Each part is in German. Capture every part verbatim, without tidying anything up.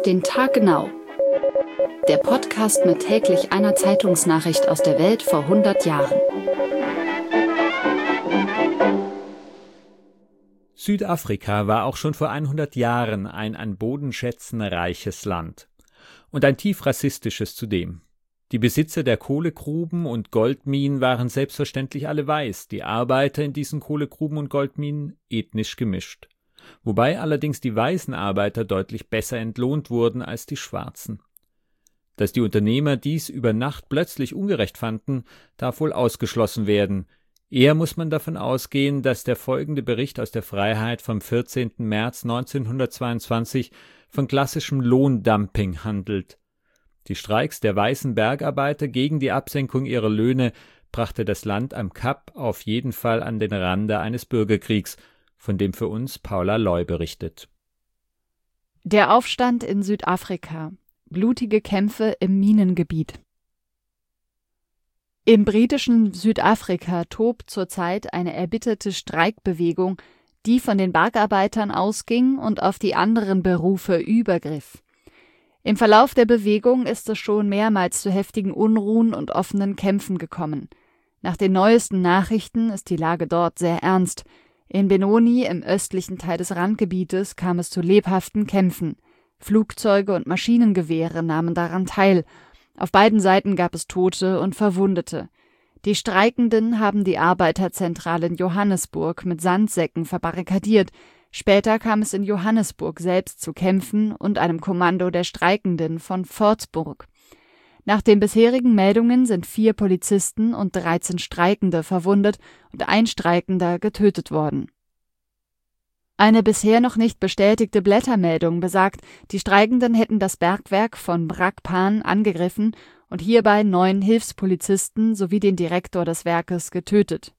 Auf den Tag genau. Der Podcast mit täglich einer Zeitungsnachricht aus der Welt vor hundert Jahren. Südafrika war auch schon vor hundert Jahren ein an Bodenschätzen reiches Land. Und ein tief rassistisches zudem. Die Besitzer der Kohlegruben und Goldminen waren selbstverständlich alle weiß, die Arbeiter in diesen Kohlegruben und Goldminen ethnisch gemischt. Wobei allerdings die weißen Arbeiter deutlich besser entlohnt wurden als die schwarzen. Dass die Unternehmer dies über Nacht plötzlich ungerecht fanden, darf wohl ausgeschlossen werden. Eher muss man davon ausgehen, dass der folgende Bericht aus der Freiheit vom vierzehnten März neunzehnhundertzweiundzwanzig von klassischem Lohndumping handelt. Die Streiks der weißen Bergarbeiter gegen die Absenkung ihrer Löhne brachte das Land am Kap auf jeden Fall an den Rande eines Bürgerkriegs, von dem für uns Paula Loy berichtet. Der Aufstand in Südafrika. Blutige Kämpfe im Minengebiet. Im britischen Südafrika tobt zurzeit eine erbitterte Streikbewegung, die von den Bergarbeitern ausging und auf die anderen Berufe übergriff. Im Verlauf der Bewegung ist es schon mehrmals zu heftigen Unruhen und offenen Kämpfen gekommen. Nach den neuesten Nachrichten ist die Lage dort sehr ernst. In Benoni, im östlichen Teil des Randgebietes, kam es zu lebhaften Kämpfen. Flugzeuge und Maschinengewehre nahmen daran teil. Auf beiden Seiten gab es Tote und Verwundete. Die Streikenden haben die Arbeiterzentrale in Johannesburg mit Sandsäcken verbarrikadiert. Später kam es in Johannesburg selbst zu Kämpfen und einem Kommando der Streikenden von Fortsburg. Nach den bisherigen Meldungen sind vier Polizisten und dreizehn Streikende verwundet und ein Streikender getötet worden. Eine bisher noch nicht bestätigte Blättermeldung besagt, die Streikenden hätten das Bergwerk von Brakpan angegriffen und hierbei neun Hilfspolizisten sowie den Direktor des Werkes getötet.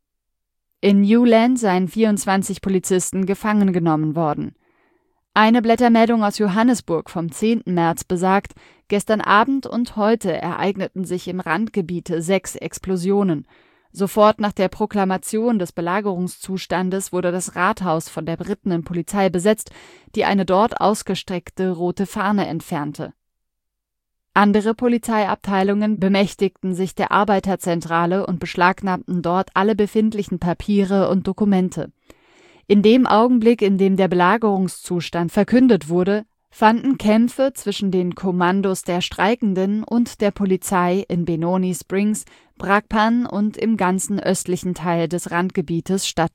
In Newland seien vierundzwanzig Polizisten gefangen genommen worden. Eine Blättermeldung aus Johannesburg vom zehnten März besagt, gestern Abend und heute ereigneten sich im Randgebiet sechs Explosionen. Sofort nach der Proklamation des Belagerungszustandes wurde das Rathaus von der britischen Polizei besetzt, die eine dort ausgestreckte rote Fahne entfernte. Andere Polizeiabteilungen bemächtigten sich der Arbeiterzentrale und beschlagnahmten dort alle befindlichen Papiere und Dokumente. In dem Augenblick, in dem der Belagerungszustand verkündet wurde, fanden Kämpfe zwischen den Kommandos der Streikenden und der Polizei in Benoni Springs, Brakpan und im ganzen östlichen Teil des Randgebietes statt.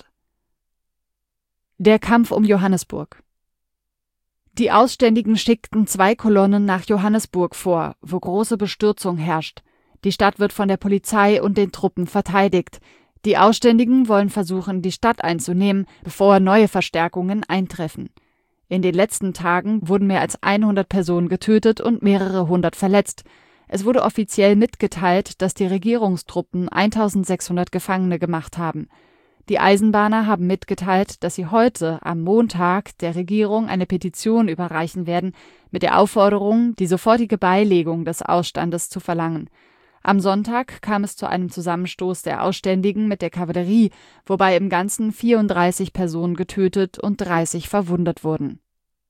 Der Kampf um Johannesburg. Die Ausständigen schickten zwei Kolonnen nach Johannesburg vor, wo große Bestürzung herrscht. Die Stadt wird von der Polizei und den Truppen verteidigt. Die Ausständigen wollen versuchen, die Stadt einzunehmen, bevor neue Verstärkungen eintreffen. In den letzten Tagen wurden mehr als hundert Personen getötet und mehrere hundert verletzt. Es wurde offiziell mitgeteilt, dass die Regierungstruppen eintausendsechshundert Gefangene gemacht haben. Die Eisenbahner haben mitgeteilt, dass sie heute, am Montag, der Regierung eine Petition überreichen werden, mit der Aufforderung, die sofortige Beilegung des Ausstandes zu verlangen. Am Sonntag kam es zu einem Zusammenstoß der Ausständigen mit der Kavallerie, wobei im Ganzen vierunddreißig Personen getötet und dreißig verwundet wurden.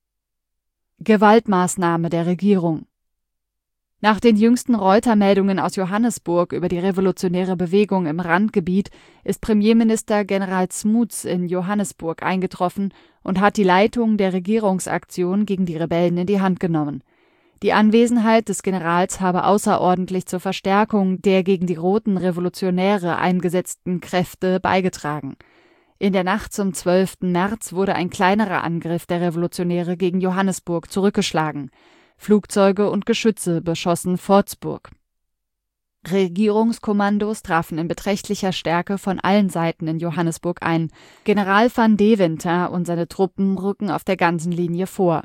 Gewaltmaßnahme der Regierung. Nach den jüngsten Reuter-Meldungen aus Johannesburg über die revolutionäre Bewegung im Randgebiet ist Premierminister General Smuts in Johannesburg eingetroffen und hat die Leitung der Regierungsaktion gegen die Rebellen in die Hand genommen. Die Anwesenheit des Generals habe außerordentlich zur Verstärkung der gegen die roten Revolutionäre eingesetzten Kräfte beigetragen. In der Nacht zum zwölften März wurde ein kleinerer Angriff der Revolutionäre gegen Johannesburg zurückgeschlagen. Flugzeuge und Geschütze beschossen Fortsburg. Regierungskommandos trafen in beträchtlicher Stärke von allen Seiten in Johannesburg ein. General van Deventer und seine Truppen rücken auf der ganzen Linie vor.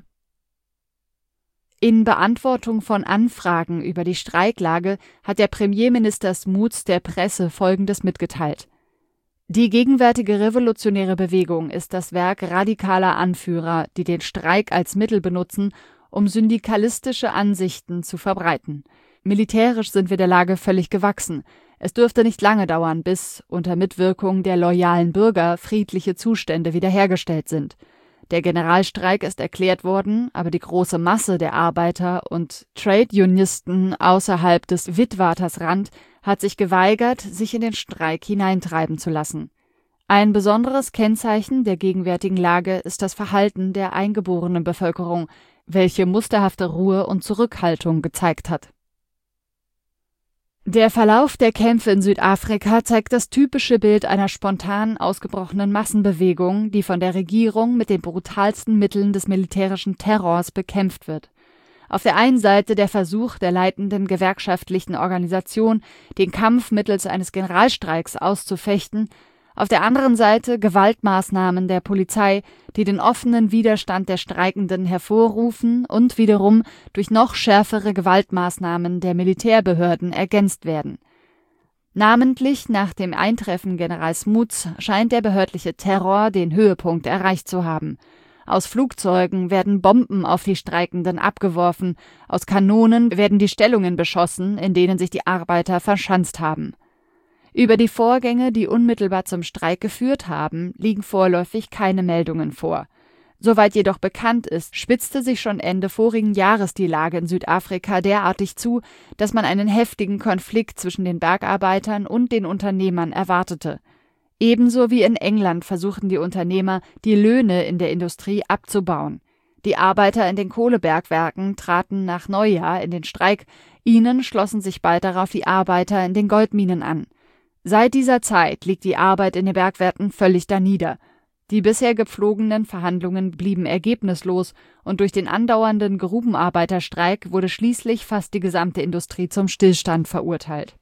In Beantwortung von Anfragen über die Streiklage hat der Premierminister Smuts der Presse Folgendes mitgeteilt: Die gegenwärtige revolutionäre Bewegung ist das Werk radikaler Anführer, die den Streik als Mittel benutzen, um syndikalistische Ansichten zu verbreiten. Militärisch sind wir der Lage völlig gewachsen. Es dürfte nicht lange dauern, bis, unter Mitwirkung der loyalen Bürger, friedliche Zustände wiederhergestellt sind. Der Generalstreik ist erklärt worden, aber die große Masse der Arbeiter und Trade-Unionisten außerhalb des Witwatersrand hat sich geweigert, sich in den Streik hineintreiben zu lassen. Ein besonderes Kennzeichen der gegenwärtigen Lage ist das Verhalten der eingeborenen Bevölkerung, welche musterhafte Ruhe und Zurückhaltung gezeigt hat. Der Verlauf der Kämpfe in Südafrika zeigt das typische Bild einer spontan ausgebrochenen Massenbewegung, die von der Regierung mit den brutalsten Mitteln des militärischen Terrors bekämpft wird. Auf der einen Seite der Versuch der leitenden gewerkschaftlichen Organisation, den Kampf mittels eines Generalstreiks auszufechten, auf der anderen Seite Gewaltmaßnahmen der Polizei, die den offenen Widerstand der Streikenden hervorrufen und wiederum durch noch schärfere Gewaltmaßnahmen der Militärbehörden ergänzt werden. Namentlich nach dem Eintreffen General Smuts scheint der behördliche Terror den Höhepunkt erreicht zu haben. Aus Flugzeugen werden Bomben auf die Streikenden abgeworfen, aus Kanonen werden die Stellungen beschossen, in denen sich die Arbeiter verschanzt haben. Über die Vorgänge, die unmittelbar zum Streik geführt haben, liegen vorläufig keine Meldungen vor. Soweit jedoch bekannt ist, spitzte sich schon Ende vorigen Jahres die Lage in Südafrika derartig zu, dass man einen heftigen Konflikt zwischen den Bergarbeitern und den Unternehmern erwartete. Ebenso wie in England versuchten die Unternehmer, die Löhne in der Industrie abzubauen. Die Arbeiter in den Kohlebergwerken traten nach Neujahr in den Streik, ihnen schlossen sich bald darauf die Arbeiter in den Goldminen an. Seit dieser Zeit liegt die Arbeit in den Bergwerken völlig danieder. Die bisher gepflogenen Verhandlungen blieben ergebnislos und durch den andauernden Grubenarbeiterstreik wurde schließlich fast die gesamte Industrie zum Stillstand verurteilt.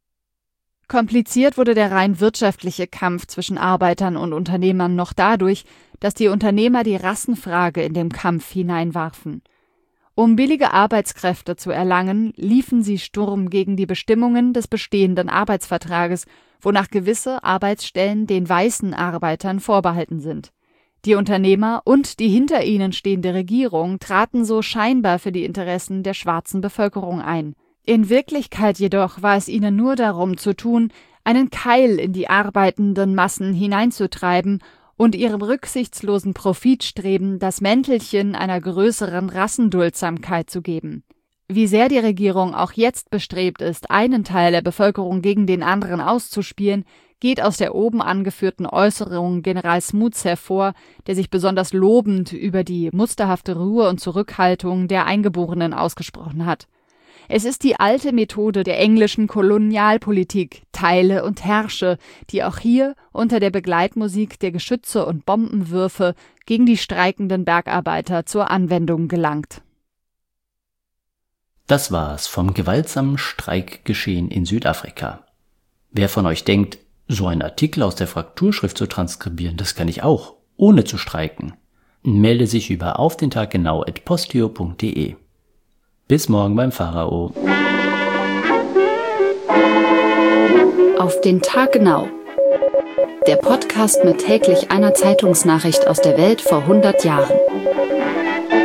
Kompliziert wurde der rein wirtschaftliche Kampf zwischen Arbeitern und Unternehmern noch dadurch, dass die Unternehmer die Rassenfrage in den Kampf hineinwarfen. Um billige Arbeitskräfte zu erlangen, liefen sie Sturm gegen die Bestimmungen des bestehenden Arbeitsvertrages, wonach gewisse Arbeitsstellen den weißen Arbeitern vorbehalten sind. Die Unternehmer und die hinter ihnen stehende Regierung traten so scheinbar für die Interessen der schwarzen Bevölkerung ein. In Wirklichkeit jedoch war es ihnen nur darum zu tun, einen Keil in die arbeitenden Massen hineinzutreiben und ihrem rücksichtslosen Profitstreben das Mäntelchen einer größeren Rassenduldsamkeit zu geben. Wie sehr die Regierung auch jetzt bestrebt ist, einen Teil der Bevölkerung gegen den anderen auszuspielen, geht aus der oben angeführten Äußerung General Smuts hervor, der sich besonders lobend über die musterhafte Ruhe und Zurückhaltung der Eingeborenen ausgesprochen hat. Es ist die alte Methode der englischen Kolonialpolitik, teile und herrsche, die auch hier unter der Begleitmusik der Geschütze und Bombenwürfe gegen die streikenden Bergarbeiter zur Anwendung gelangt. Das war's vom gewaltsamen Streikgeschehen in Südafrika. Wer von euch denkt, so einen Artikel aus der Frakturschrift zu transkribieren, das kann ich auch, ohne zu streiken, melde sich über auf den Tag genau at posteo punkt de. Bis morgen beim Pharao. Auf den Tag genau. Der Podcast mit täglich einer Zeitungsnachricht aus der Welt vor hundert Jahren.